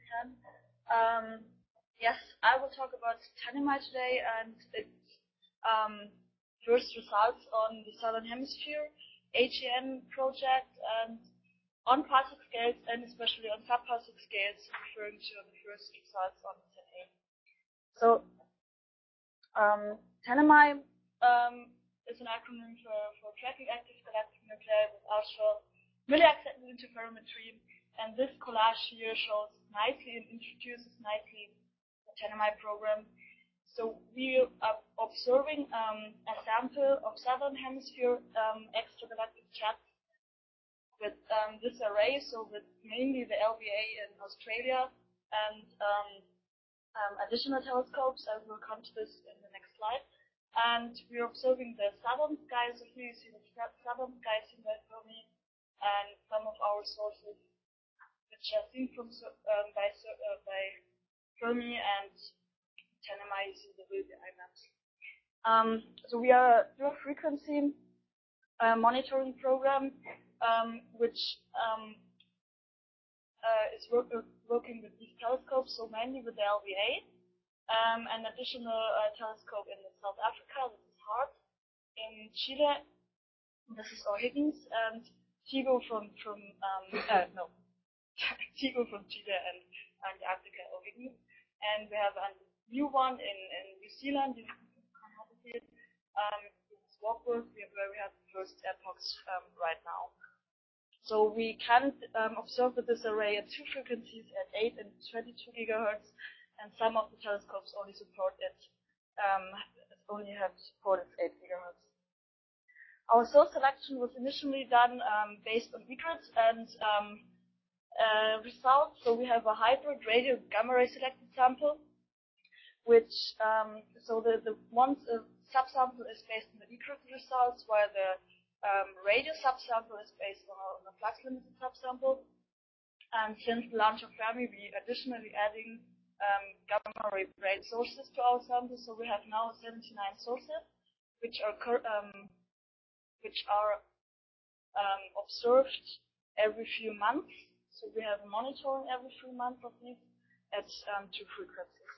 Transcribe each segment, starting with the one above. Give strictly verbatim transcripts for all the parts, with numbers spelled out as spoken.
can. Um, yes, I will talk about Tanimai today and its um, first results on the Southern Hemisphere H E N project and on parsec scales and especially on sub-parsec scales, referring to the first results on T N A. So, um, Tanimai um, is an acronym for, for Tracking Active Galactic Nuclei with ultra milliac interferometry. And this collage here shows nicely and introduces nicely the Tanimai program. So we are observing um, a sample of Southern Hemisphere um, extragalactic jets with um, this array, so with mainly the L B A in Australia and um, um, additional telescopes. I will come to this in the next slide. And we're observing the southern skies. So here you see the southern skies in by Fermi and some of our sources which are seen from um, by uh, by Fermi and Tanimai, you see the Wilby I maps. Um, so we are through a frequency uh, monitoring program, um, which um, uh, is work, uh, working with these telescopes, so mainly with the L B A, um, an additional uh, telescope in South Africa, this is HART, in Chile, this is O'Higgins, and Tigo from, from um, uh, no, Tigo from Chile and Antarctica O'Higgins. And we have a new one in, in New Zealand, you can have it here, um, Warkworth, where we have the first epochs um, right now. So we can um, observe with this array at two frequencies at eight and twenty-two gigahertz, and some of the telescopes only support it, um, only have supported eight gigahertz. Our source selection was initially done um, based on egret and um, uh, results. So we have a hybrid radio gamma ray selected sample, which um, so the the one uh, subsample is based on the egret results, while the um, radio subsample is based on a, on a flux limited subsample. And since the launch of Fermi, we additionally adding um, gamma ray braid sources to our sample. So we have now seventy-nine sources, which are um, which are um, observed every few months. So we have a monitoring every few months of these at um, two frequencies.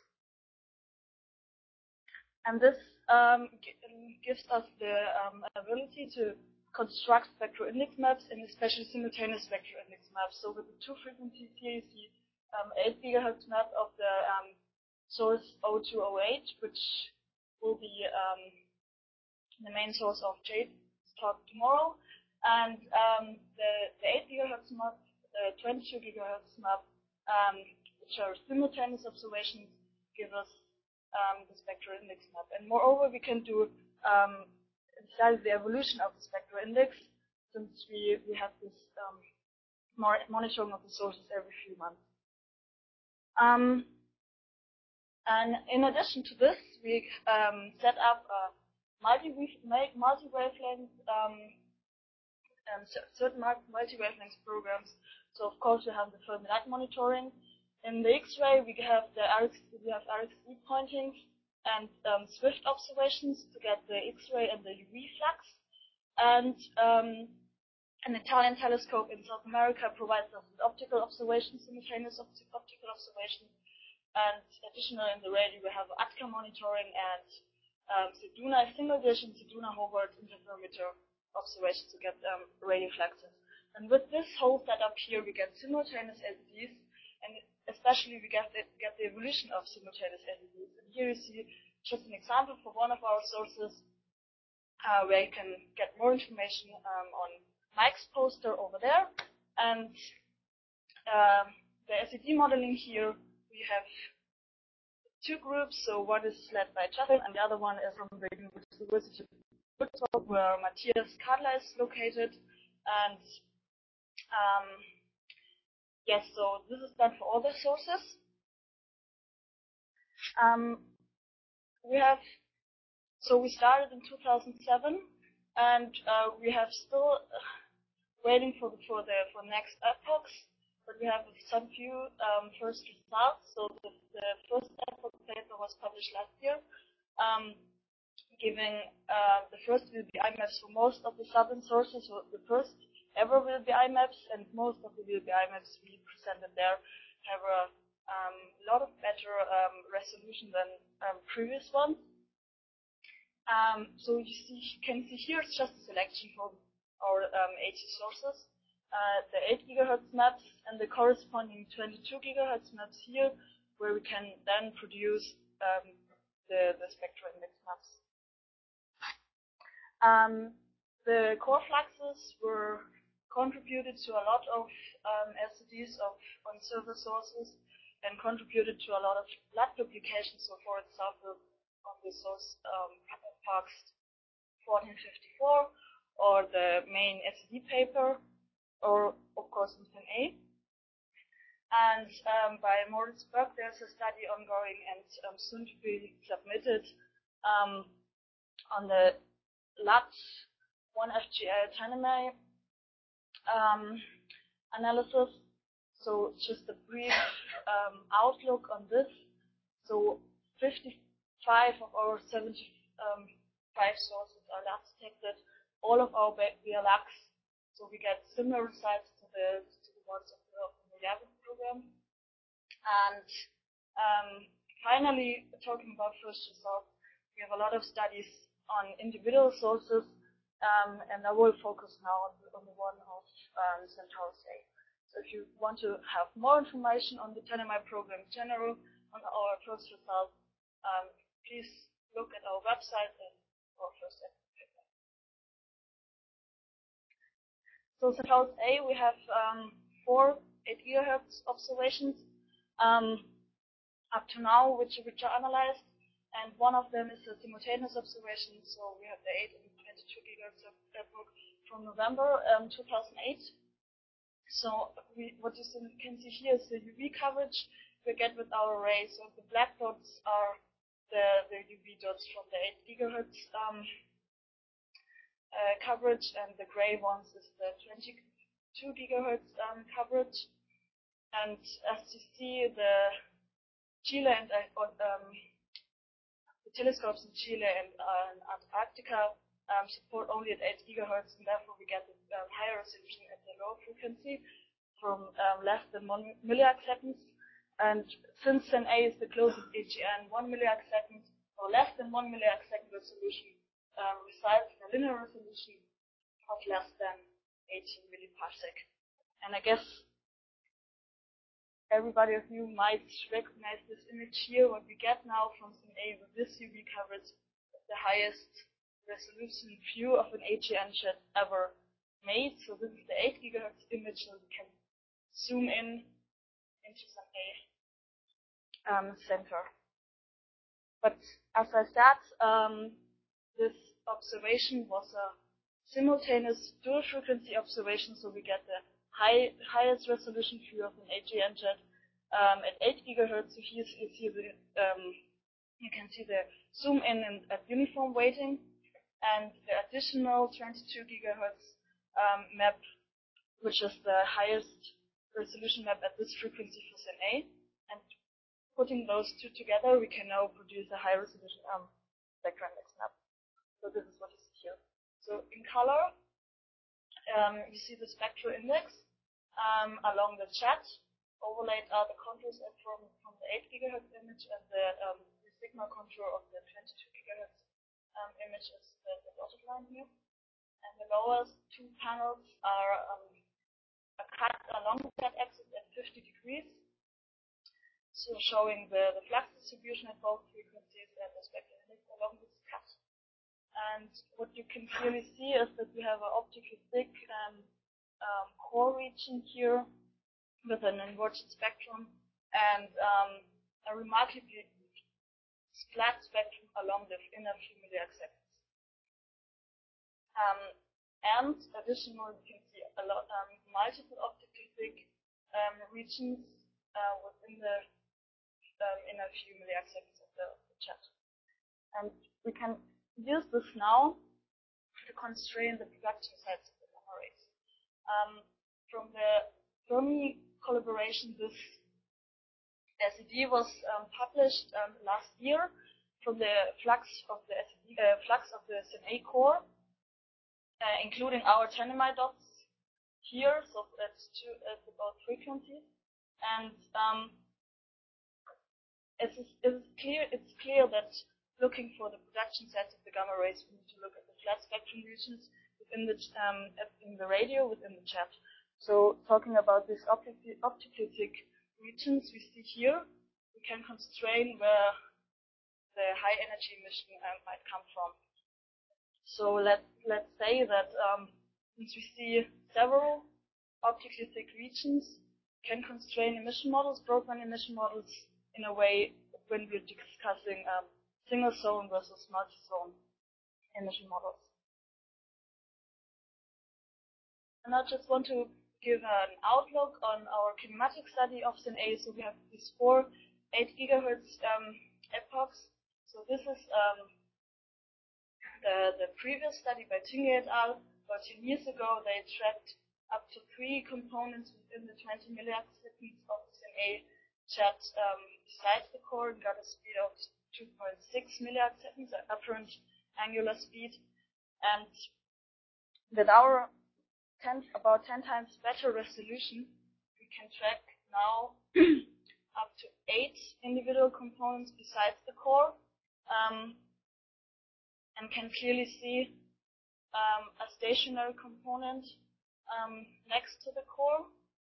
And this um, gives us the um, ability to construct spectro-index maps and especially simultaneous spectro-index maps. So with the two frequencies here, you see um, eight gigahertz map of the um, source zero two zero eight, which will be um, the main source of Jade's talk tomorrow. And um, the, the eight gigahertz map, the twenty-two gigahertz map, um, which are simultaneous observations, give us um, the spectral index map. And moreover, we can do um, study the evolution of the spectral index, since we, we have this um, monitoring of the sources every few months. Um, and in addition to this, we um, set up a multi-wavelength um, Um, certain multi-wavelength programs. So of course we have the Fermi light monitoring. In the X-ray we have the R X, we have R X E pointings and um, swift observations to get the X-ray and the U V flux. And um, an Italian telescope in South America provides us with optical observations, simultaneous opt optical observations. And additionally in the radio we have A T C A monitoring and um, Seduna single dish and Seduna Hobart interferometer observations to get um, radio fluxes. And with this whole setup here, we get simultaneous L E Ds, and especially we get the, get the evolution of simultaneous L E Ds. And here you see just an example for one of our sources, uh, where you can get more information um, on Mike's poster over there. And um, the S E D modeling here, we have two groups. So one is led by Justin, and the other one is from the University of Würzburg, where Matthias Kadler is located. And um, yes, so this is done for all the sources. Um, we have, so we started in two thousand seven, and uh, we have still uh, waiting for the for the for next epochs, but we have some few um, first results. So the, the first epoch paper was published last year. Um, giving uh, the first will be I maps for most of the southern sources, so the first ever will be I maps, and most of the will be I maps we presented there have a um, lot of better um, resolution than um, previous ones. Um, so you see, you can see here it's just a selection from our um, AT sources. Uh, the eight gigahertz maps and the corresponding twenty-two gigahertz maps here, where we can then produce um, the, the spectral index maps. Um, the core fluxes were contributed to a lot of um, S C Ds of on server sources and contributed to a lot of blood duplications. So, for example, on the source um, Parks fourteen fifty-four or the main S C D paper, or of course in SimA. And um, by Moritz Böck, there's a study ongoing and um, soon to be submitted um, on the L U T one F G L Tanimay um, analysis. So just a brief um, outlook on this. So fifty-five of our seventy-five sources are L U T detected. All of our via L U X. So we get similar results to the, to the ones of the, of the Yavin program. And um, finally, talking about first results, we have a lot of studies on individual sources, um, and I will focus now on the, on the one of um, Centaurus A. So if you want to have more information on the Tanimay program in general, on our first results, um, please look at our website and our first paper. So Centaurus A, we have um, four eight gigahertz observations um, up to now, which, which are analyzed, and one of them is a simultaneous observation. So we have the eight and twenty-two gigahertz book from November um, two thousand eight. So we, what you can see here is the U V coverage we get with our array. So the black dots are the, the U V dots from the eight gigahertz um, Uh, coverage, and the gray ones is the twenty-two gigahertz um, coverage. And as you see, the Chile and uh, um, the telescopes in Chile and uh, Antarctica um, support only at eight gigahertz, and therefore we get a uh, higher resolution at the low frequency from um, less than one milliarc seconds. And since SimA is the closest A G N, one milliarc second or less than one milliarc second resolution Um, results in a linear resolution of less than eighteen milliparsec. And I guess everybody of you might recognize this image here. What we get now from SimA with this U V coverage is the highest resolution view of an A G N jet ever made. So this is the eight gigahertz image, so we can zoom in into SimA um, center. But as I said, um, this observation was a simultaneous dual frequency observation, so we get the high, highest resolution view of an A G N jet um, at eight gigahertz. So here you see the um, you can see the zoom in and at uniform weighting, and the additional twenty-two gigahertz um, map, which is the highest resolution map at this frequency for SimA. And putting those two together, we can now produce a high resolution um, spectral index map. So this is what you see here. So in color, um, you see the spectral index um, along the chat. Overlaid are the contours from, from the eight gigahertz image, and the, um, the sigma contour of the twenty-two gigahertz um, image is the, the dotted line here. And the lowest two panels are um, a cut along the z-axis at fifty degrees, so showing the, the flux distribution at both frequencies and the spectral index along this cut. And what you can clearly see is that we have an optically thick um, um, core region here with an inverted spectrum and um, a remarkably flat spectrum along the inner few milliarc seconds. Um, and additionally, you can see a lot um, multiple optically thick um, regions uh, within the um, inner few milliarc seconds of the, of the chat. And we can use this now to constrain the production sites of the gamma rays. Um, from the Fermi collaboration, this S E D was um, published um, last year from the flux of the S E D, uh, flux of the SimA core, uh, including our Tanimay dots here. So that's two, that's about frequencies, and um, it's, it's clear it's clear that looking for the production sets of the gamma rays, we need to look at the flat spectrum regions within the um, in the radio within the jet. So talking about these optically, optically thick regions we see here, we can constrain where the high energy emission um, might come from. So let let's say that um, since we see several optically thick regions, can constrain emission models, broadband emission models in a way when we're discussing um, single zone versus multi-zone emission models. And I just want to give an outlook on our kinematic study of S Y N A. So we have these four eight gigahertz um, epochs. So this is um, the, the previous study by Tünge et al. fourteen years ago. They tracked up to three components within the twenty milliards seconds of S Y N A jet um, besides the core and got a speed of two point six milliard seconds, apparent angular speed. And with our ten, about ten times better resolution, we can track now up to eight individual components besides the core, um, and can clearly see um, a stationary component um, next to the core.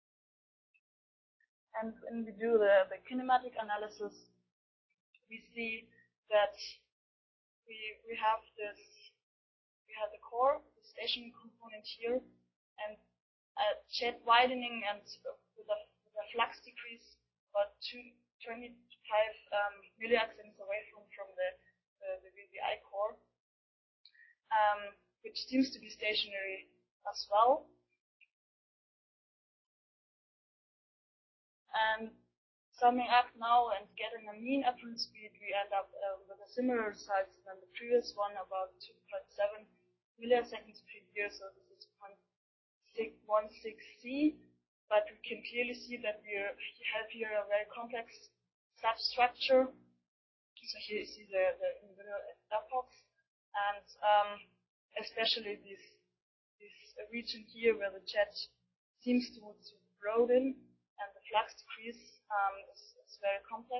And when we do the, the kinematic analysis, we see that we we have this we have the core, the stationary component here, and a jet widening and with a, with a flux decrease about two, twenty-five um, milliards away from from the the, the V V I core, um, which seems to be stationary as well. And summing up now and getting a mean apparent speed, we end up uh, with a similar result than the previous one, about two point seven milliseconds per year. So this is zero point six one six C. But we can clearly see that we have here a very complex substructure. So here you see the, the individual epochs, and um, especially this this region here where the jet seems to, to broaden and the flux decrease um, is, is very complex.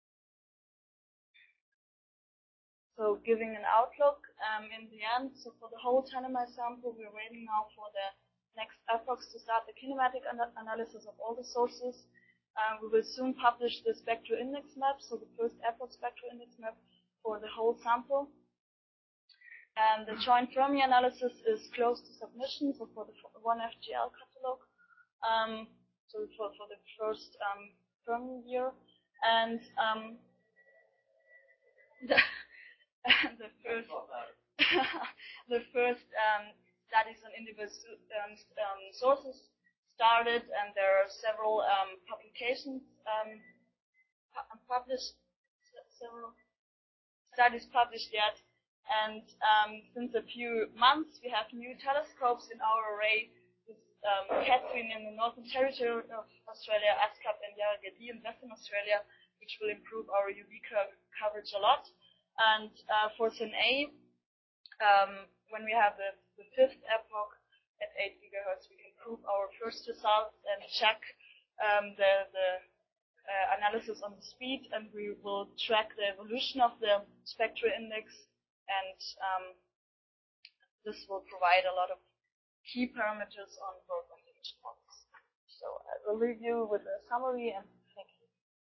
So giving an outlook um, in the end, so for the whole Tanami sample, we're waiting now for the next epochs to start the kinematic ana analysis of all the sources. Um, we will soon publish the spectral index map, so the first epoch spectral index map for the whole sample. And the joint Fermi analysis is close to submission, so for the one F G L catalog. Um, so for, for the first um, Fermi year. And um, the, the first, the first um, studies on individual um, um, sources started, and there are several um, publications um, pu published, several studies published yet. And um, since a few months, we have new telescopes in our array. Um, Catherine in the Northern Territory of Australia, ASCAP and Yarragadee in Western Australia, which will improve our U V co coverage a lot. And uh, for S Y N A, um, when we have the, the fifth epoch at eight gigahertz, we can prove our first results and check um, the, the uh, analysis on the speed, and we will track the evolution of the spectral index, and um, this will provide a lot of key parameters on broadband image models. So I will leave you with a summary, and thank you.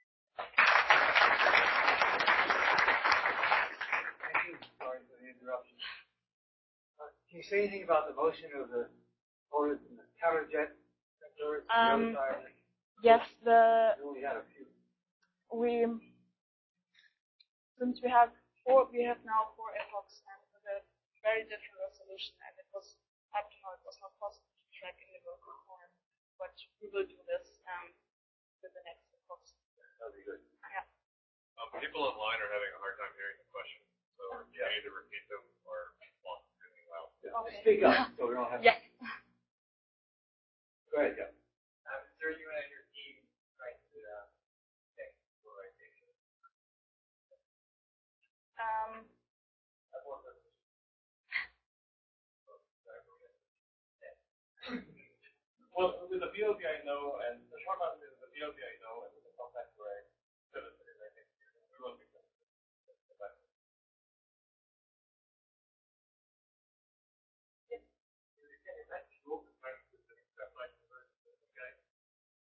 Thank you. Sorry for the interruption. Uh, can you say anything about the motion of the orbit and the counterjet vectors? Um, the other side? Yes, the We only had a few. we since we have four, we have now four epochs and with a very different resolution, and it was up to now it was not possible to track individual components, but we will do this um, with the next epochs. That'll be good. Yeah. Um, people online are having a hard time hearing the question, so if you Yeah. need to repeat them or want anything loud. Yeah. Okay. Speak up so we don't have. Yes. Go ahead, Jeff. Um, is there anyone on your team trying to uh, check polarization? Um, I've worked with Well, with the B O V I know, and the short answer is the B O V I know, and with the compact array, so I think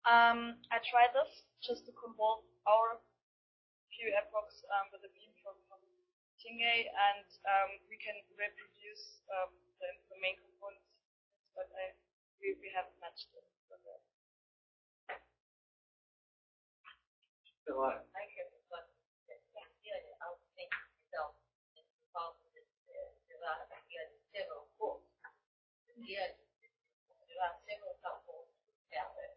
Um, I tried this just to convolve our few epochs um, with a beam from, from Tingay, and um, we can reproduce um, the, the main components, but I, we, we haven't matched it. So, uh, I have a question. Here, I was thinking myself, about this, there are here several books. Here, there are several couples out there.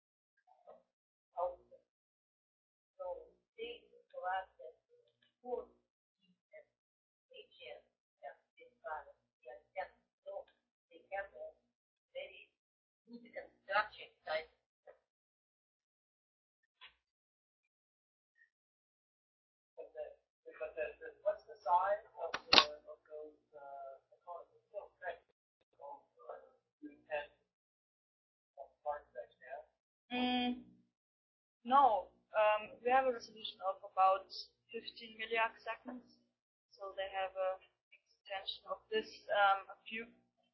So, they go out there, who H M, this part, yeah, yeah, so they have a very good construction type. But the, the, what's the size of the, of those, uh, components? It's still correct. You can, parts that you have. Mm, no, um, we have a resolution of about fifteen milliarc seconds, so they have a extension of this um, a few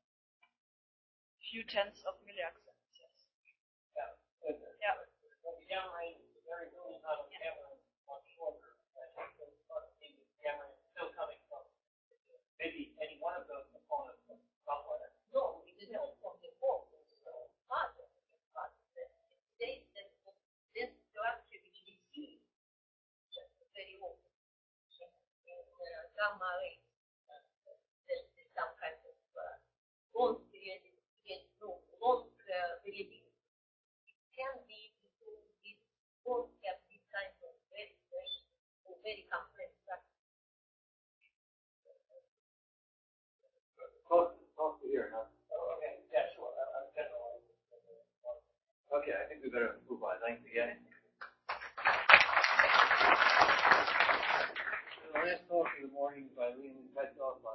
few tenths of milliarc seconds. Yes. Yeah. But the, Yeah. but the gamma range is very cool. Not a gamma range is much shorter. I think the gamma range is still coming from maybe any one of those components from somewhere. No, it is not from the book. It's uh, part of the part of it. It says that this structure which we see is very old. There are gamma rays. Uh, there's some kind of uh, long period, period, no, long uh, period. It can be because it won't have this kind of very, very, very complex structure. close, close to here, huh? Oh, okay. Yeah, sure. I, I'm generalizing. Okay, I think we better move on. Thanks again. The last talk of the morning by Leland Petzoff